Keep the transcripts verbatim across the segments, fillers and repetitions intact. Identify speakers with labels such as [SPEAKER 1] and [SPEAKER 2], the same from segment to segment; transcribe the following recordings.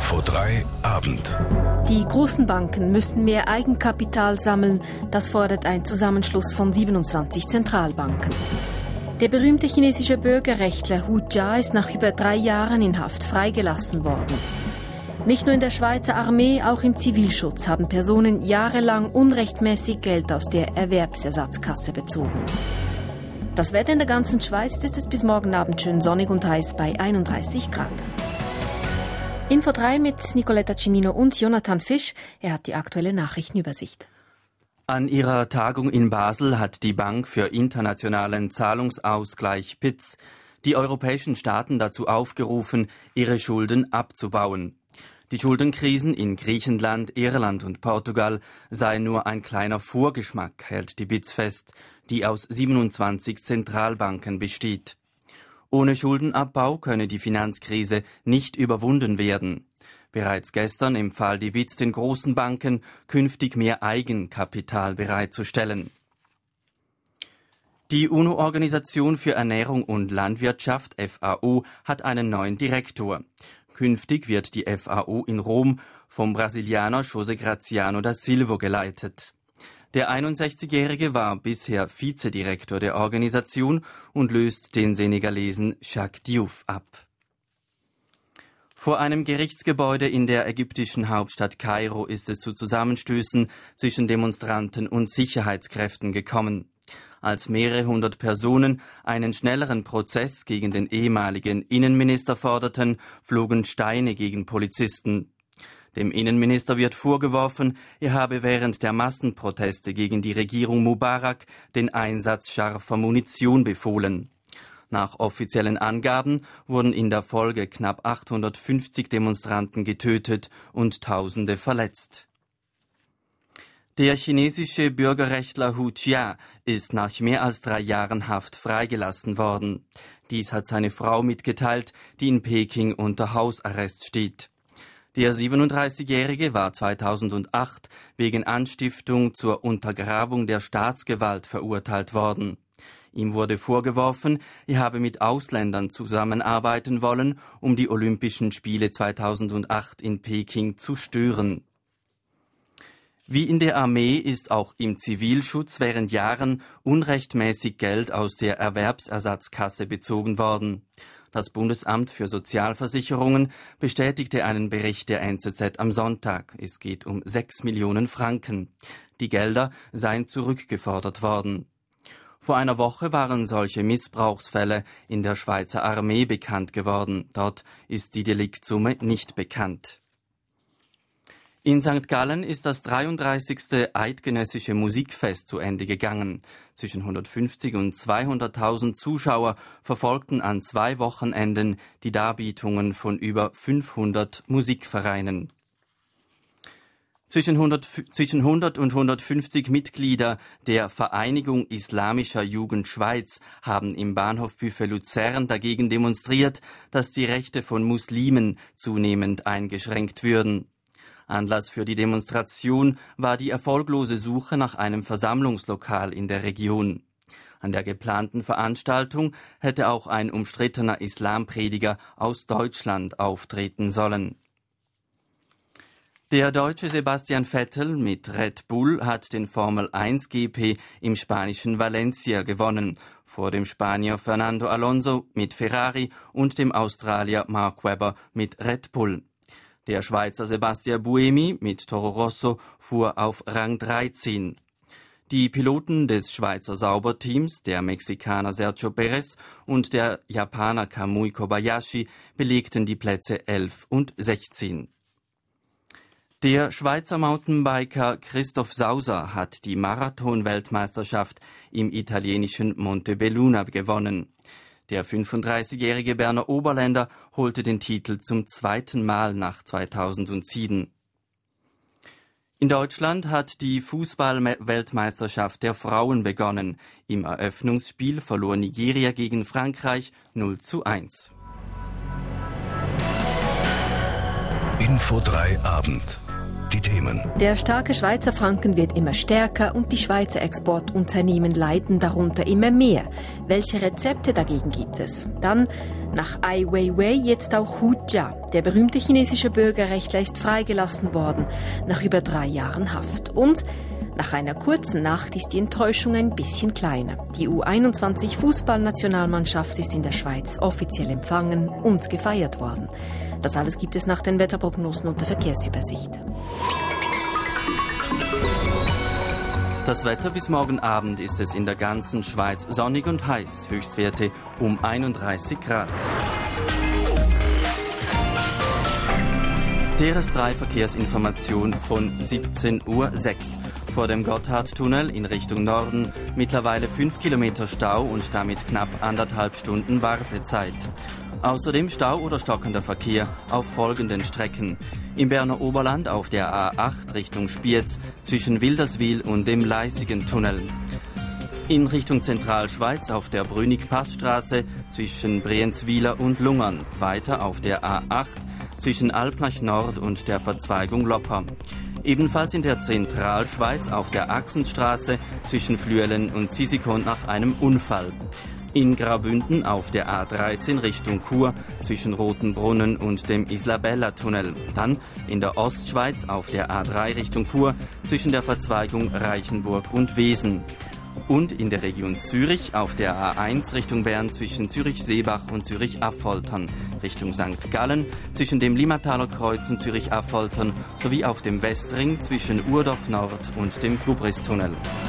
[SPEAKER 1] Info drei Abend.
[SPEAKER 2] Die großen Banken müssen mehr Eigenkapital sammeln. Das fordert ein Zusammenschluss von siebenundzwanzig Zentralbanken. Der berühmte chinesische Bürgerrechtler Hu Jia ist nach über drei Jahren in Haft freigelassen worden. Nicht nur in der Schweizer Armee, auch im Zivilschutz haben Personen jahrelang unrechtmäßig Geld aus der Erwerbsersatzkasse bezogen. Das Wetter in der ganzen Schweiz ist es bis morgen Abend schön sonnig und heiß bei einunddreißig Grad. Info drei mit Nicoletta Cimino und Jonathan Fisch. Er hat die aktuelle Nachrichtenübersicht.
[SPEAKER 3] An ihrer Tagung in Basel hat die Bank für internationalen Zahlungsausgleich B I Z die europäischen Staaten dazu aufgerufen, ihre Schulden abzubauen. Die Schuldenkrisen in Griechenland, Irland und Portugal seien nur ein kleiner Vorgeschmack, hält die B I Z fest, die aus siebenundzwanzig Zentralbanken besteht. Ohne Schuldenabbau könne die Finanzkrise nicht überwunden werden. Bereits gestern empfahl die B I Z den großen Banken, künftig mehr Eigenkapital bereitzustellen. Die UNO-Organisation für Ernährung und Landwirtschaft, F A O, hat einen neuen Direktor. Künftig wird die F A O in Rom vom Brasilianer José Graziano da Silva geleitet. Der einundsechzigjährige war bisher Vizedirektor der Organisation und löst den Senegalesen Jacques Diouf ab. Vor einem Gerichtsgebäude in der ägyptischen Hauptstadt Kairo ist es zu Zusammenstößen zwischen Demonstranten und Sicherheitskräften gekommen. Als mehrere hundert Personen einen schnelleren Prozess gegen den ehemaligen Innenminister forderten, flogen Steine gegen Polizisten. Dem Innenminister wird vorgeworfen, er habe während der Massenproteste gegen die Regierung Mubarak den Einsatz scharfer Munition befohlen. Nach offiziellen Angaben wurden in der Folge knapp achthundertfünfzig Demonstranten getötet und Tausende verletzt. Der chinesische Bürgerrechtler Hu Jia ist nach mehr als drei Jahren Haft freigelassen worden. Dies hat seine Frau mitgeteilt, die in Peking unter Hausarrest steht. Der siebenunddreißigjährige war zweitausendacht wegen Anstiftung zur Untergrabung der Staatsgewalt verurteilt worden. Ihm wurde vorgeworfen, er habe mit Ausländern zusammenarbeiten wollen, um die Olympischen Spiele zweitausendacht in Peking zu stören. Wie in der Armee ist auch im Zivilschutz während Jahren unrechtmäßig Geld aus der Erwerbsersatzkasse bezogen worden. Das Bundesamt für Sozialversicherungen bestätigte einen Bericht der N Z Z am Sonntag. Es geht um sechs Millionen Franken. Die Gelder seien zurückgefordert worden. Vor einer Woche waren solche Missbrauchsfälle in der Schweizer Armee bekannt geworden. Dort ist die Deliktsumme nicht bekannt. In Sankt Gallen ist das dreiunddreißigste Eidgenössische Musikfest zu Ende gegangen. Zwischen hundertfünfzig und zweihunderttausend Zuschauer verfolgten an zwei Wochenenden die Darbietungen von über fünfhundert Musikvereinen. Zwischen hundert, zwischen hundert und hundertfünfzig Mitglieder der Vereinigung Islamischer Jugend Schweiz haben im Bahnhof Buffet Luzern dagegen demonstriert, dass die Rechte von Muslimen zunehmend eingeschränkt würden. Anlass für die Demonstration war die erfolglose Suche nach einem Versammlungslokal in der Region. An der geplanten Veranstaltung hätte auch ein umstrittener Islamprediger aus Deutschland auftreten sollen. Der Deutsche Sebastian Vettel mit Red Bull hat den Formel eins G P im spanischen Valencia gewonnen, vor dem Spanier Fernando Alonso mit Ferrari und dem Australier Mark Webber mit Red Bull. Der Schweizer Sebastian Buemi mit Toro Rosso fuhr auf Rang dreizehn. Die Piloten des Schweizer Sauberteams, der Mexikaner Sergio Perez und der Japaner Kamui Kobayashi, belegten die Plätze elf und sechzehn. Der Schweizer Mountainbiker Christoph Sauser hat die Marathon-Weltmeisterschaft im italienischen Montebelluna gewonnen. Der fünfunddreißigjährige Berner Oberländer holte den Titel zum zweiten Mal nach zweitausendsieben. In Deutschland hat die Fußball-Weltmeisterschaft der Frauen begonnen. Im Eröffnungsspiel verlor Nigeria gegen Frankreich null zu eins.
[SPEAKER 1] Info drei Abend. die Themen.
[SPEAKER 2] Der starke Schweizer Franken wird immer stärker und die Schweizer Exportunternehmen leiden darunter immer mehr. Welche Rezepte dagegen gibt es? Dann nach Ai Weiwei jetzt auch Hu Jia. Der berühmte chinesische Bürgerrechtler ist freigelassen worden nach über drei Jahren Haft. Und nach einer kurzen Nacht ist die Enttäuschung ein bisschen kleiner. Die U einundzwanzig Fußballnationalmannschaft ist in der Schweiz offiziell empfangen und gefeiert worden. Das alles gibt es nach den Wetterprognosen und der Verkehrsübersicht.
[SPEAKER 3] Das Wetter bis morgen Abend ist es in der ganzen Schweiz sonnig und heiß. Höchstwerte um einunddreißig Grad. T R S drei Verkehrsinformation von siebzehn Uhr sechs. Vor dem Gotthardtunnel in Richtung Norden mittlerweile fünf Kilometer Stau und damit knapp anderthalb Stunden Wartezeit. Außerdem Stau oder stockender Verkehr auf folgenden Strecken. Im Berner Oberland auf der A acht Richtung Spiez zwischen Wilderswil und dem Leissigen-Tunnel. In Richtung Zentralschweiz auf der Brünig-Passstraße zwischen Brienzwiler und Lungern. Weiter auf der A acht zwischen Alpnach Nord und der Verzweigung Lopper. Ebenfalls in der Zentralschweiz auf der Axenstraße zwischen Flüelen und Sisikon nach einem Unfall. In Graubünden auf der A dreizehn Richtung Chur zwischen Rotenbrunnen und dem Isla-Bella-Tunnel. Dann in der Ostschweiz auf der A drei Richtung Chur zwischen der Verzweigung Reichenburg und Wesen. Und in der Region Zürich auf der A eins Richtung Bern zwischen Zürich-Seebach und Zürich-Affoltern, Richtung Sankt Gallen zwischen dem Limmataler Kreuz und Zürich-Affoltern sowie auf dem Westring zwischen Urdorf Nord und dem Gubristunnel.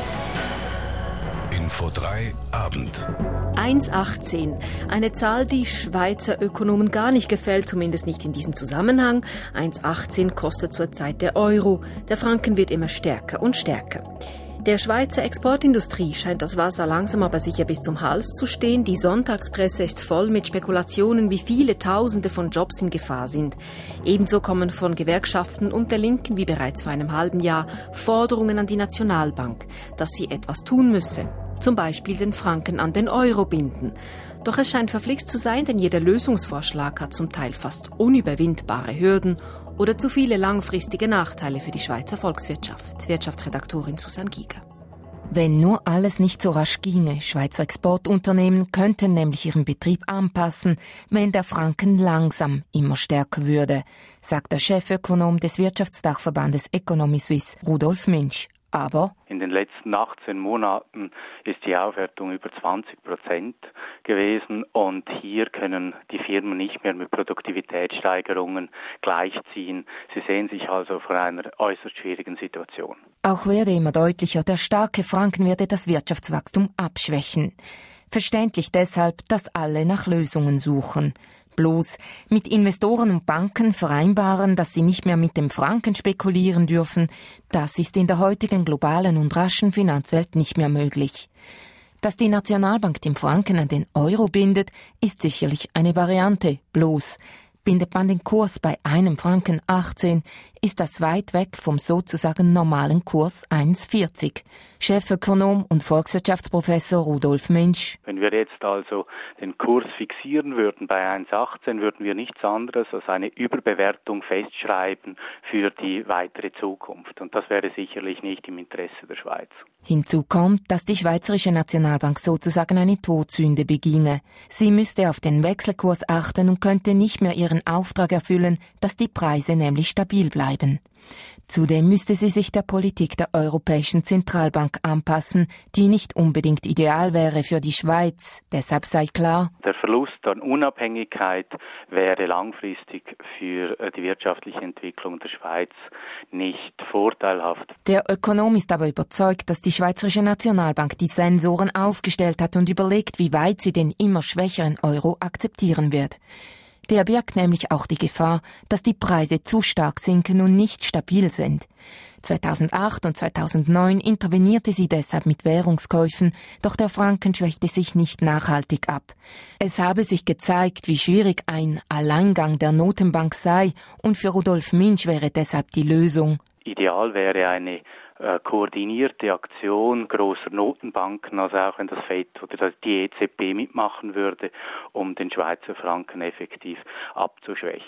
[SPEAKER 1] Info drei Abend.
[SPEAKER 2] eins Komma achtzehn. Eine Zahl, die Schweizer Ökonomen gar nicht gefällt, zumindest nicht in diesem Zusammenhang. eins Komma achtzehn kostet zurzeit der Euro. Der Franken wird immer stärker und stärker. Der Schweizer Exportindustrie scheint das Wasser langsam aber sicher bis zum Hals zu stehen. Die Sonntagspresse ist voll mit Spekulationen, wie viele Tausende von Jobs in Gefahr sind. Ebenso kommen von Gewerkschaften und der Linken, wie bereits vor einem halben Jahr, Forderungen an die Nationalbank, dass sie etwas tun müsse. Zum Beispiel den Franken an den Euro binden. Doch es scheint verflixt zu sein, denn jeder Lösungsvorschlag hat zum Teil fast unüberwindbare Hürden oder zu viele langfristige Nachteile für die Schweizer Volkswirtschaft. Wirtschaftsredaktorin Susanne Giger.
[SPEAKER 4] Wenn nur alles nicht so rasch ginge, Schweizer Exportunternehmen könnten nämlich ihren Betrieb anpassen, wenn der Franken langsam immer stärker würde, sagt der Chefökonom des Wirtschaftsdachverbandes Economy Suisse, Rudolf Münch. Aber
[SPEAKER 5] in den letzten achtzehn Monaten ist die Aufwertung über zwanzig Prozent gewesen und hier können die Firmen nicht mehr mit Produktivitätssteigerungen gleichziehen. Sie sehen sich also vor einer äußerst schwierigen Situation.
[SPEAKER 4] Auch werde immer deutlicher, der starke Franken werde das Wirtschaftswachstum abschwächen. Verständlich deshalb, dass alle nach Lösungen suchen. Bloß mit Investoren und Banken vereinbaren, dass sie nicht mehr mit dem Franken spekulieren dürfen, das ist in der heutigen globalen und raschen Finanzwelt nicht mehr möglich. Dass die Nationalbank den Franken an den Euro bindet, ist sicherlich eine Variante. Bloß bindet man den Kurs bei einem Franken achtzehn, ist das weit weg vom sozusagen normalen Kurs eins Komma vierzig. Chefökonom und Volkswirtschaftsprofessor Rudolf Münch.
[SPEAKER 5] Wenn wir jetzt also den Kurs fixieren würden bei eins Komma achtzehn, würden wir nichts anderes als eine Überbewertung festschreiben für die weitere Zukunft. Und das wäre sicherlich nicht im Interesse der Schweiz.
[SPEAKER 4] Hinzu kommt, dass die Schweizerische Nationalbank sozusagen eine Todsünde beginge. Sie müsste auf den Wechselkurs achten und könnte nicht mehr ihren Auftrag erfüllen, dass die Preise nämlich stabil bleiben. Zudem müsste sie sich der Politik der Europäischen Zentralbank anpassen, die nicht unbedingt ideal wäre für die Schweiz. Deshalb sei klar,
[SPEAKER 5] der Verlust an Unabhängigkeit wäre langfristig für die wirtschaftliche Entwicklung der Schweiz nicht vorteilhaft.
[SPEAKER 4] Der Ökonom ist aber überzeugt, dass die Schweizerische Nationalbank die Sensoren aufgestellt hat und überlegt, wie weit sie den immer schwächeren Euro akzeptieren wird. Der birgt nämlich auch die Gefahr, dass die Preise zu stark sinken und nicht stabil sind. zweitausendacht und zweitausendneun intervenierte sie deshalb mit Währungskäufen, doch der Franken schwächte sich nicht nachhaltig ab. Es habe sich gezeigt, wie schwierig ein Alleingang der Notenbank sei, und für Rudolf Münch wäre deshalb die Lösung.
[SPEAKER 5] Ideal wäre eine äh, koordinierte Aktion großer Notenbanken, also auch wenn das F E D oder die E Z B mitmachen würde, um den Schweizer Franken effektiv abzuschwächen.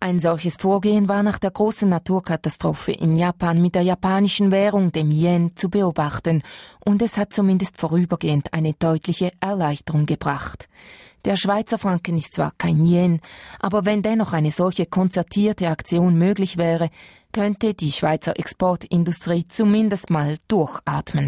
[SPEAKER 4] Ein solches Vorgehen war nach der großen Naturkatastrophe in Japan mit der japanischen Währung, dem Yen, zu beobachten, und es hat zumindest vorübergehend eine deutliche Erleichterung gebracht. Der Schweizer Franken ist zwar kein Yen, aber wenn dennoch eine solche konzertierte Aktion möglich wäre, könnte die Schweizer Exportindustrie zumindest mal durchatmen.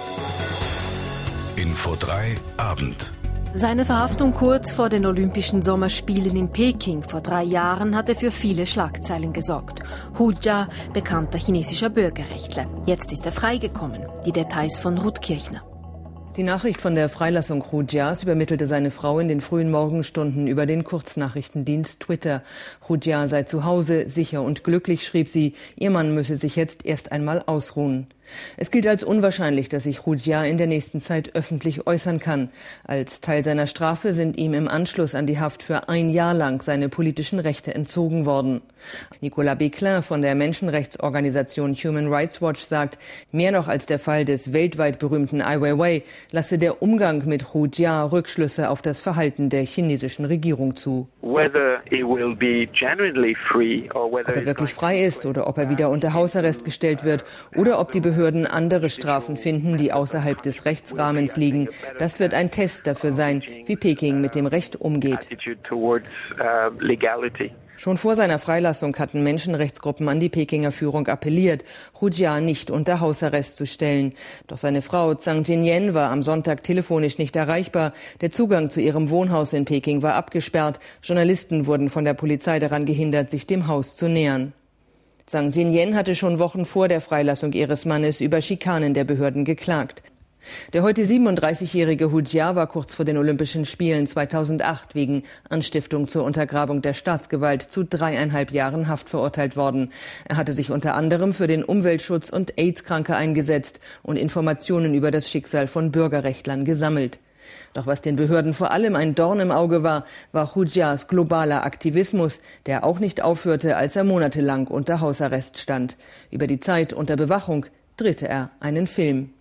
[SPEAKER 1] Info drei Abend.
[SPEAKER 2] Seine Verhaftung kurz vor den Olympischen Sommerspielen in Peking vor drei Jahren hatte für viele Schlagzeilen gesorgt. Hu Jia, bekannter chinesischer Bürgerrechtler. Jetzt ist er freigekommen. Die Details von Ruth Kirchner.
[SPEAKER 6] Die Nachricht von der Freilassung Hu Jias übermittelte seine Frau in den frühen Morgenstunden über den Kurznachrichtendienst Twitter. Hu Jia sei zu Hause, sicher und glücklich, schrieb sie. Ihr Mann müsse sich jetzt erst einmal ausruhen. Es gilt als unwahrscheinlich, dass sich Hu Jia in der nächsten Zeit öffentlich äußern kann. Als Teil seiner Strafe sind ihm im Anschluss an die Haft für ein Jahr lang seine politischen Rechte entzogen worden. Nicolas Béclin von der Menschenrechtsorganisation Human Rights Watch sagt, mehr noch als der Fall des weltweit berühmten Ai Weiwei lasse der Umgang mit Hu Jia Rückschlüsse auf das Verhalten der chinesischen Regierung zu. Ob er wirklich frei ist oder ob er wieder unter Hausarrest gestellt wird oder ob die Behörden andere Strafen finden, die außerhalb des Rechtsrahmens liegen. Das wird ein Test dafür sein, wie Peking mit dem Recht umgeht. Schon vor seiner Freilassung hatten Menschenrechtsgruppen an die Pekinger Führung appelliert, Hu Jia nicht unter Hausarrest zu stellen. Doch seine Frau Zhang Jinyan war am Sonntag telefonisch nicht erreichbar. Der Zugang zu ihrem Wohnhaus in Peking war abgesperrt. Journalisten wurden von der Polizei daran gehindert, sich dem Haus zu nähern. Zhang Jinyan hatte schon Wochen vor der Freilassung ihres Mannes über Schikanen der Behörden geklagt. Der heute siebenunddreißigjährige Hu Jia war kurz vor den Olympischen Spielen zweitausendacht wegen Anstiftung zur Untergrabung der Staatsgewalt zu dreieinhalb Jahren Haft verurteilt worden. Er hatte sich unter anderem für den Umweltschutz und AIDS-Kranke eingesetzt und Informationen über das Schicksal von Bürgerrechtlern gesammelt. Doch was den Behörden vor allem ein Dorn im Auge war, war Hu Jias globaler Aktivismus, der auch nicht aufhörte, als er monatelang unter Hausarrest stand. Über die Zeit unter Bewachung drehte er einen Film.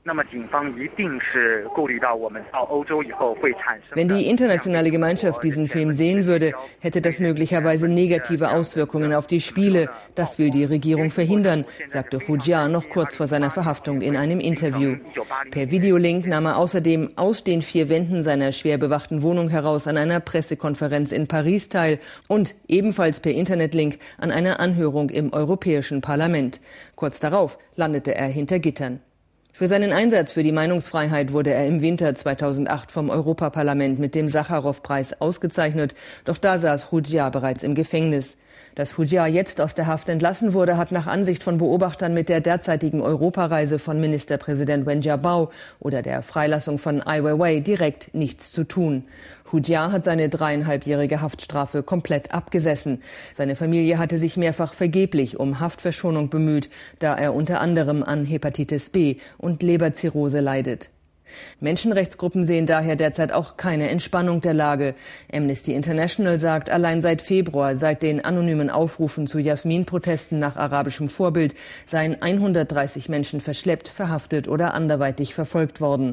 [SPEAKER 6] Wenn die internationale Gemeinschaft diesen Film sehen würde, hätte das möglicherweise negative Auswirkungen auf die Spiele. Das will die Regierung verhindern, sagte Hu Jia noch kurz vor seiner Verhaftung in einem Interview. Per Videolink nahm er außerdem aus den vier Wänden seiner schwer bewachten Wohnung heraus an einer Pressekonferenz in Paris teil und ebenfalls per Internetlink an einer Anhörung im Europäischen Parlament. Kurz darauf landete er hinter Gittern. Für seinen Einsatz für die Meinungsfreiheit wurde er im Winter zweitausendacht vom Europaparlament mit dem Sacharow-Preis ausgezeichnet. Doch da saß Hu Jia bereits im Gefängnis. Dass Hu Jia jetzt aus der Haft entlassen wurde, hat nach Ansicht von Beobachtern mit der derzeitigen Europareise von Ministerpräsident Wen Jiabao oder der Freilassung von Ai Weiwei direkt nichts zu tun. Hu Jia hat seine dreieinhalbjährige Haftstrafe komplett abgesessen. Seine Familie hatte sich mehrfach vergeblich um Haftverschonung bemüht, da er unter anderem an Hepatitis B und Leberzirrhose leidet. Menschenrechtsgruppen sehen daher derzeit auch keine Entspannung der Lage. Amnesty International sagt, allein seit Februar, seit den anonymen Aufrufen zu Jasmin-Protesten nach arabischem Vorbild, seien hundertdreißig Menschen verschleppt, verhaftet oder anderweitig verfolgt worden.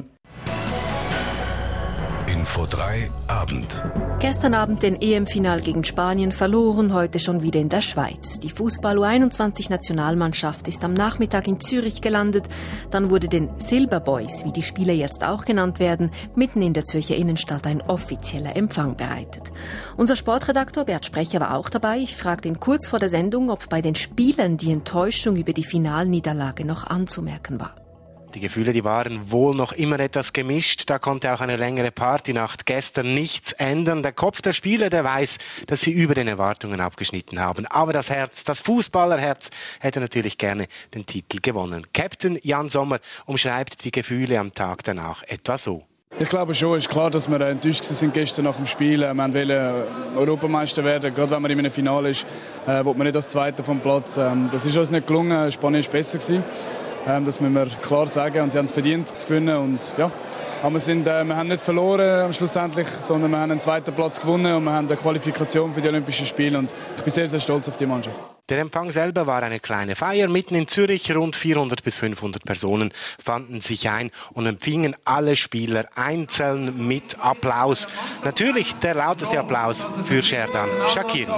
[SPEAKER 1] Info drei Abend.
[SPEAKER 2] Gestern Abend den E M-Final gegen Spanien verloren, heute schon wieder in der Schweiz. Die Fußball-U einundzwanzig-Nationalmannschaft ist am Nachmittag in Zürich gelandet. Dann wurde den Silberboys, wie die Spieler jetzt auch genannt werden, mitten in der Zürcher Innenstadt ein offizieller Empfang bereitet. Unser Sportredaktor Bert Sprecher war auch dabei. Ich fragte ihn kurz vor der Sendung, ob bei den Spielern die Enttäuschung über die Finalniederlage noch anzumerken war.
[SPEAKER 7] Die Gefühle, die waren wohl noch immer etwas gemischt. Da konnte auch eine längere Partynacht gestern nichts ändern. Der Kopf der Spieler, der weiß, dass sie über den Erwartungen abgeschnitten haben. Aber das Herz, das Fußballerherz, hätte natürlich gerne den Titel gewonnen. Captain Jan Sommer umschreibt die Gefühle am Tag danach etwa so.
[SPEAKER 8] Ich glaube schon, es ist klar, dass wir enttäuscht sind gestern nach dem Spiel. Wir wollten Europameister werden, gerade wenn man in einem Finale ist, äh, will man nicht als Zweiter vom Platz. Ähm, das ist uns nicht gelungen, Spanien war besser gewesen. Das müssen wir klar sagen und sie haben es verdient zu gewinnen und ja, Aber wir, sind, äh, wir haben nicht verloren schlussendlich, sondern wir haben einen zweiten Platz gewonnen und wir haben eine Qualifikation für die Olympischen Spiele. Und ich bin sehr, sehr stolz auf die Mannschaft.
[SPEAKER 7] Der Empfang selber war eine kleine Feier mitten in Zürich. Rund vierhundert bis fünfhundert Personen fanden sich ein und empfingen alle Spieler einzeln mit Applaus. Natürlich der lauteste Applaus für Xherdan Shaqiri.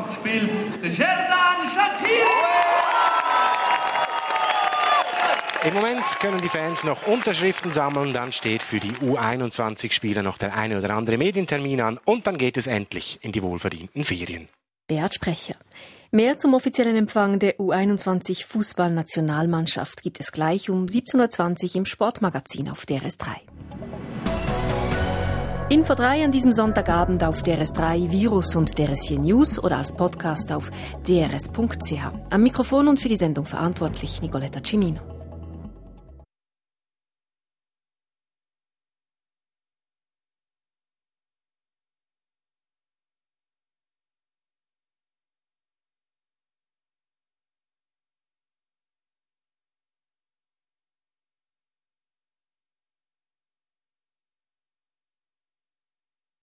[SPEAKER 7] Im Moment können die Fans noch Unterschriften sammeln, dann steht für die U einundzwanzig-Spieler noch der eine oder andere Medientermin an und dann geht es endlich in die wohlverdienten Ferien.
[SPEAKER 2] Beat Sprecher. Mehr zum offiziellen Empfang der U einundzwanzig Fußballnationalmannschaft gibt es gleich um siebzehn Uhr zwanzig im Sportmagazin auf D R S drei. Info drei an diesem Sonntagabend auf D R S drei, Virus und D R S vier News oder als Podcast auf d r s punkt c h. Am Mikrofon und für die Sendung verantwortlich Nicoletta Cimino.